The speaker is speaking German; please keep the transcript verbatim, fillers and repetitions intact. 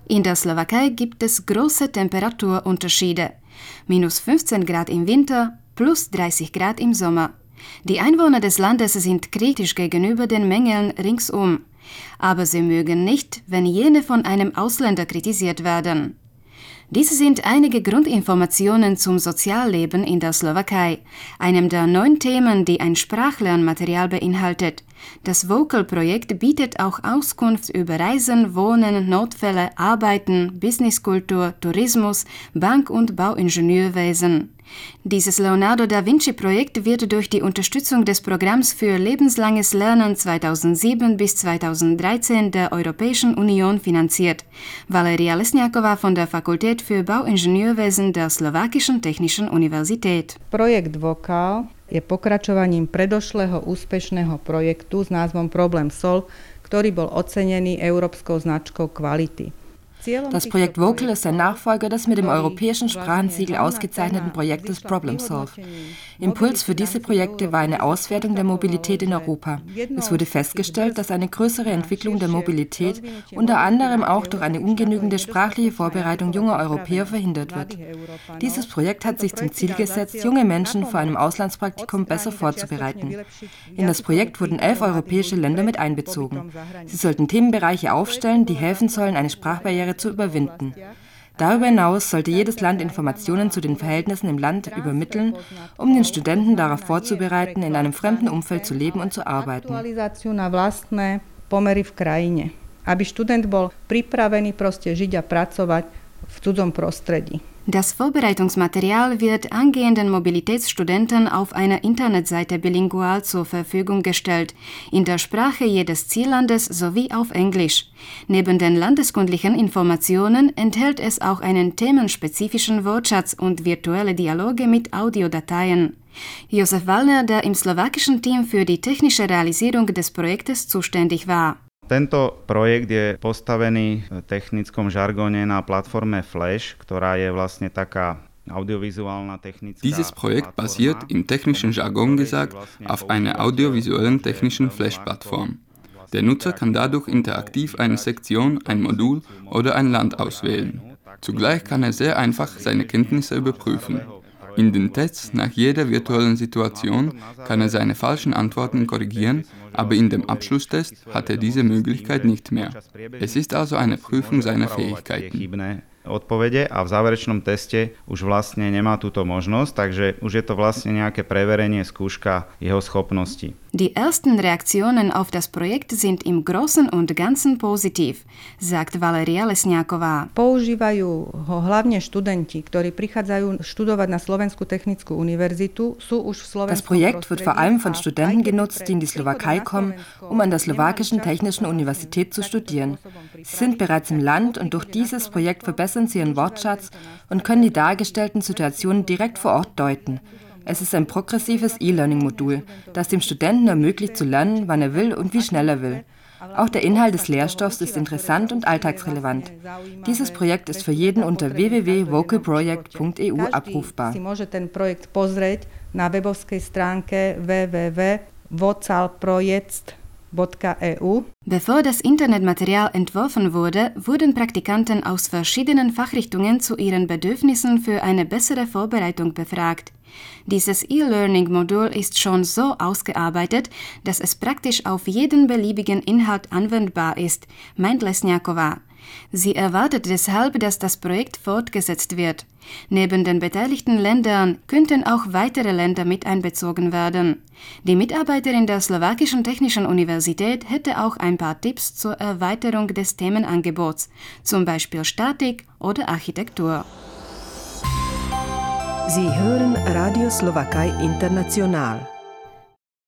In der Slowakei gibt es große Temperaturunterschiede. Minus fünfzehn Grad im Winter, plus dreißig Grad im Sommer. Die Einwohner des Landes sind kritisch gegenüber den Mängeln ringsum. Aber sie mögen nicht, wenn jene von einem Ausländer kritisiert werden. Diese sind einige Grundinformationen zum Sozialleben in der Slowakei, einem der neun Themen, die ein Sprachlernmaterial beinhaltet. Das Vocal-Projekt bietet auch Auskunft über Reisen, Wohnen, Notfälle, Arbeiten, Businesskultur, Tourismus, Bank- und Bauingenieurwesen. Dieses Leonardo da Vinci-Projekt wird durch die Unterstützung des Programms für lebenslanges Lernen zweitausendsieben bis zweitausenddreizehn der Europäischen Union finanziert. Valeria Lesňáková von der Fakultät für Bauingenieurwesen der Slowakischen Technischen Universität. Projekt Vocal je pokračovaním predošlého úspešného projektu s názvom Problem Solve, ktorý bol ocenený európskou značkou kvality. Das Projekt Vocal ist ein Nachfolger des mit dem europäischen Sprachensiegel ausgezeichneten Projektes Problem Solve. Impuls für diese Projekte war eine Auswertung der Mobilität in Europa. Es wurde festgestellt, dass eine größere Entwicklung der Mobilität unter anderem auch durch eine ungenügende sprachliche Vorbereitung junger Europäer verhindert wird. Dieses Projekt hat sich zum Ziel gesetzt, junge Menschen vor einem Auslandspraktikum besser vorzubereiten. In das Projekt wurden elf europäische Länder mit einbezogen. Sie sollten Themenbereiche aufstellen, die helfen sollen, eine Sprachbarriere zu überwinden. Darüber hinaus sollte jedes Land Informationen zu den Verhältnissen im Land übermitteln, um den Studenten darauf vorzubereiten, in einem fremden Umfeld zu leben und zu arbeiten. Aby študent bol pripravený proste žiť a pracovať v cudzom prostredí. Das Vorbereitungsmaterial wird angehenden Mobilitätsstudenten auf einer Internetseite bilingual zur Verfügung gestellt, in der Sprache jedes Ziellandes sowie auf Englisch. Neben den landeskundlichen Informationen enthält es auch einen themenspezifischen Wortschatz und virtuelle Dialoge mit Audiodateien. Josef Wallner, der im slowakischen Team für die technische Realisierung des Projektes zuständig war. Tento projekt je postavený v technickom žargóne na platforme Flash, ktorá je vlastne taká audiovizuálna technická. Dieses Projekt basiert im technischen Jargon gesagt auf einer audiovisuellen technischen Flash-Plattform. Der Nutzer kann dadurch interaktiv eine Sektion, ein Modul oder ein Land auswählen. Zugleich kann er sehr einfach seine Kenntnisse überprüfen. In den Tests nach jeder virtuellen Situation kann er seine falschen Antworten korrigieren, aber in dem Abschlusstest hat er diese Möglichkeit nicht mehr. Es ist also eine Prüfung seiner Fähigkeiten. Odpovede a v záverečnom teste už vlastne nemá túto možnosť, takže už je to vlastne nejaké preverenie, skúška jeho schopností. Die ersten Reaktionen auf das Projekt sind im Großen und Ganzen positiv, sagt Valeria Lesňáková. Používajú ho hlavne študenti, ktorí prichádzajú študovať na Slovenskú technickú univerzitu, sú už v Slovensku. Das Projekt wird vor allem von Studenten genutzt, die in die Slowakei kommen, um an der Slowakischen Technischen Universität zu studieren. Sie sind bereits im Land und durch dieses Projekt verbessern sie ihren Wortschatz und können die dargestellten Situationen direkt vor Ort deuten. Es ist ein progressives E-Learning-Modul, das dem Studenten ermöglicht zu lernen, wann er will und wie schnell er will. Auch der Inhalt des Lehrstoffs ist interessant und alltagsrelevant. Dieses Projekt ist für jeden unter w w w punkt vocal project punkt e u abrufbar. Si môže ten projekt pozrieť na webovskej stránke w w w punkt vocal project punkt e u. Bevor das Internetmaterial entworfen wurde, wurden Praktikanten aus verschiedenen Fachrichtungen zu ihren Bedürfnissen für eine bessere Vorbereitung befragt. Dieses E-Learning-Modul ist schon so ausgearbeitet, dass es praktisch auf jeden beliebigen Inhalt anwendbar ist, meint Lesňáková. Sie erwartet deshalb, dass das Projekt fortgesetzt wird. Neben den beteiligten Ländern könnten auch weitere Länder mit einbezogen werden. Die Mitarbeiterin der Slowakischen Technischen Universität hätte auch ein paar Tipps zur Erweiterung des Themenangebots, zum Beispiel Statik oder Architektur. Sie hören Radio Slowakei International.